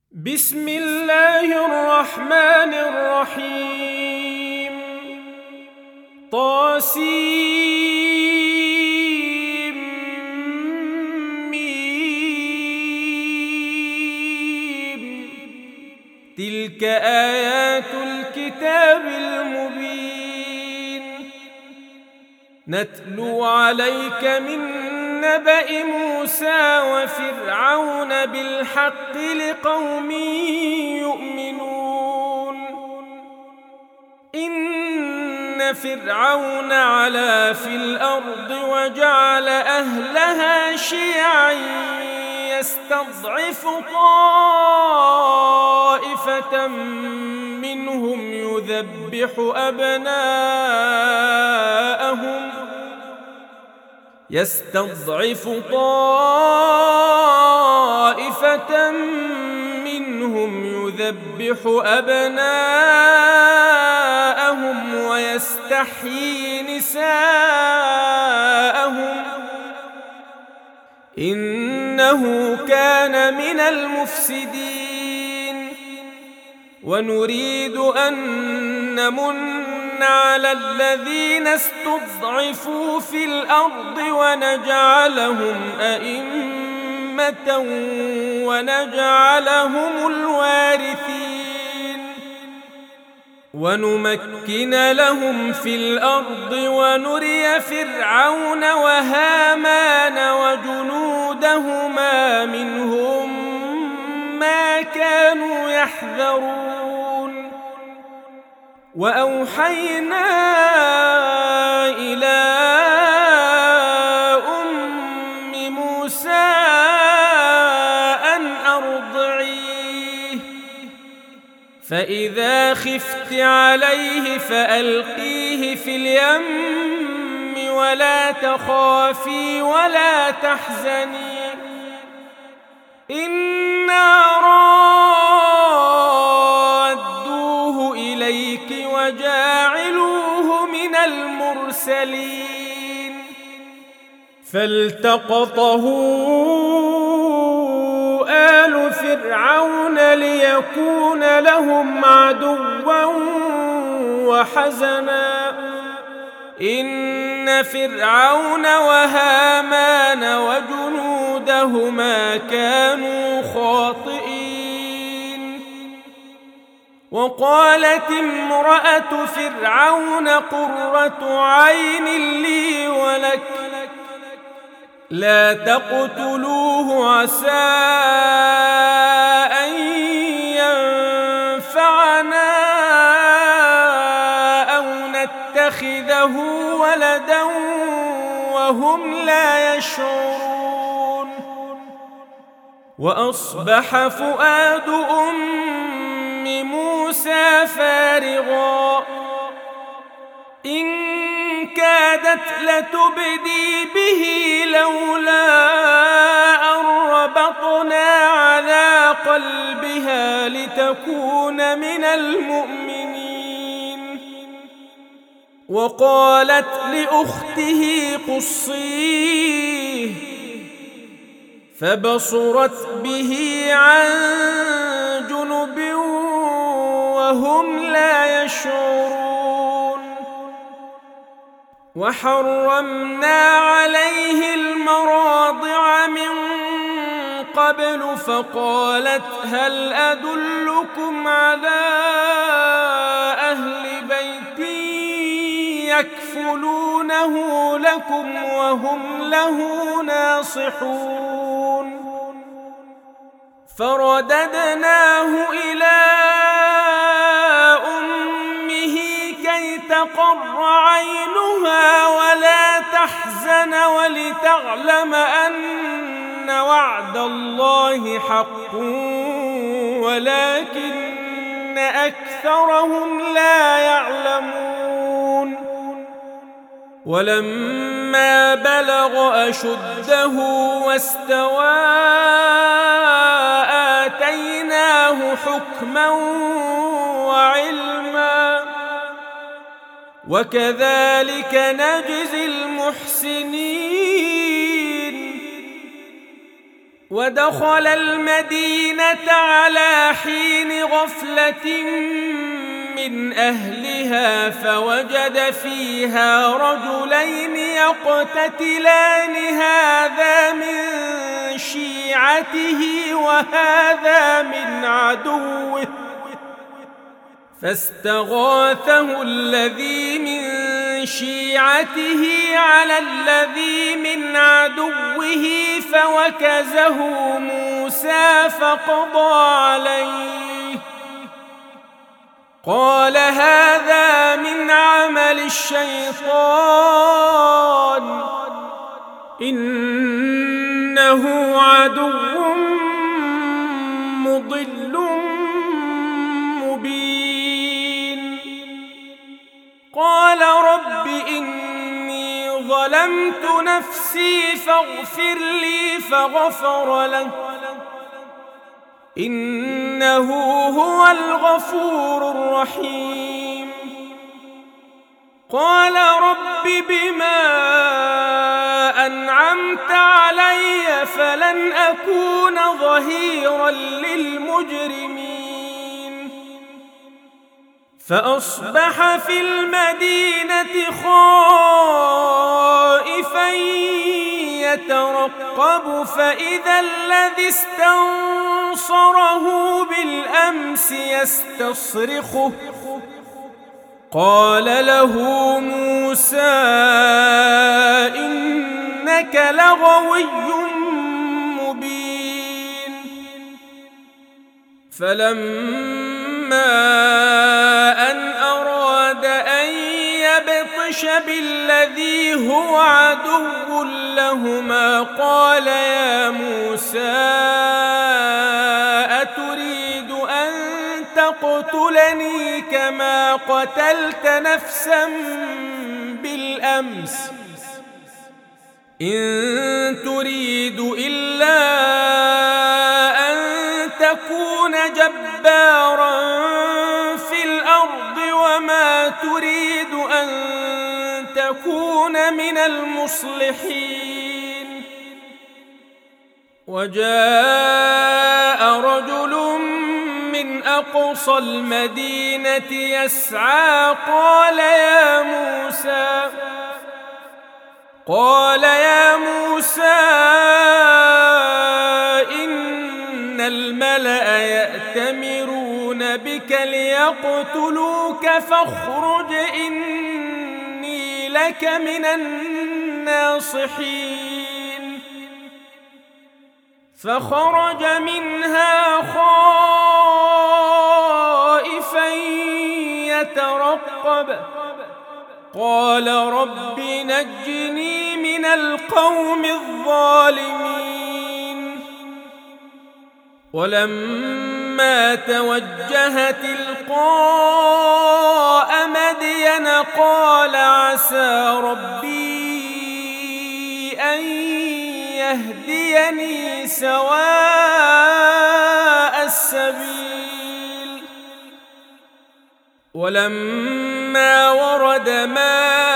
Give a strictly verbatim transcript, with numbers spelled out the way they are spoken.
بسم الله الرحمن الرحيم طاسيم ميم تلك آيات الكتاب المبين نتلو عليك من نبأ موسى وفرعون بالحق لقوم يؤمنون إن فرعون علا في الأرض وجعل أهلها شيعا يستضعف طائفة منهم يذبح أبناءهم يستضعف طائفة منهم يذبح أبناءهم ويستحيي نساءهم إنه كان من المفسدين ونريد أن نمن على الذين استضعفوا في الأرض ونجعلهم أئمة ونجعلهم الوارثين ونمكن لهم في الأرض ونري فرعون وهامان وجنودهما منهم ما كانوا يحذرون وأوحينا إلى أم موسى أن أرضعيه فإذا خفت عليه فألقيه في اليم ولا تخافي ولا تحزني إنا رادوه إليك وجاعلوه من المرسلين فالتقطه آل فرعون ليكون لهم عدوا وحزنا إن فرعون وهامان وجنودهما كانوا خاطئين وقالت امرأة فرعون قرة عين لي ولك لا تقتلوه عسى أن ينفعنا أو نتخذه ولدا وهم لا يشعرون وأصبح فؤاد أم موسى فارغا إن كادت لتبدي به لولا أن ربطنا على قلبها لتكون من المؤمنين وقالت لأخته قصيه فبصرت به عن جنب وهم لا يشعرون وحرمنا عليه المراضع من قبل فقالت هل أدلكم على أهل بيت يكفلونه لكم وهم له ناصحون فرددناه إلى أمه كي تقر عينها ولا تحزن ولتعلم أن وعد الله حق ولكن أكثرهم لا يعلمون ولما بلغ أشده واستوى آتيناه حكما وعلما وكذلك نجزي المحسنين ودخل المدينة على حين غفلة من أهلها فوجد فيها رجلين يقتتلان هذا من شيعته وهذا من عدوه فاستغاثه الذي من شيعته على الذي من عدوه فوكزه موسى فقضى عليه قال هذا من عمل الشيطان إنه عدو مضل مبين قال رب إني ظلمت نفسي فاغفر لي فغفر له إنه هو الغفور الرحيم قال رب بما أنعمت علي فلن أكون ظهيرا للمجرمين فأصبح في المدينة خائفا يترقب فإذا الذي استنصره بالأمس يستصرخه قال له موسى إنك لغوي مبين فلما أن أراد أن يبطش بالذي هو عدو لهما قال يا موسى أتريد أن تقتلني كما قتلت نفسا بالأمس إن تريد إلا أن تكون جبارا في الأرض وما تريد أن تكون من المصلحين وجاء رجل من أقصى المدينة يسعى قال يا موسى قال يا موسى إن الملأ يأتمرون بك ليقتلوك فاخرج إني لك من الناصحين فخرج منها خائفا يترقب قال رب نجني من القوم الظالمين ولما توجه تلقاء مدين قال عسى ربي أن يهديني سواء السبيل ولما ورد ماء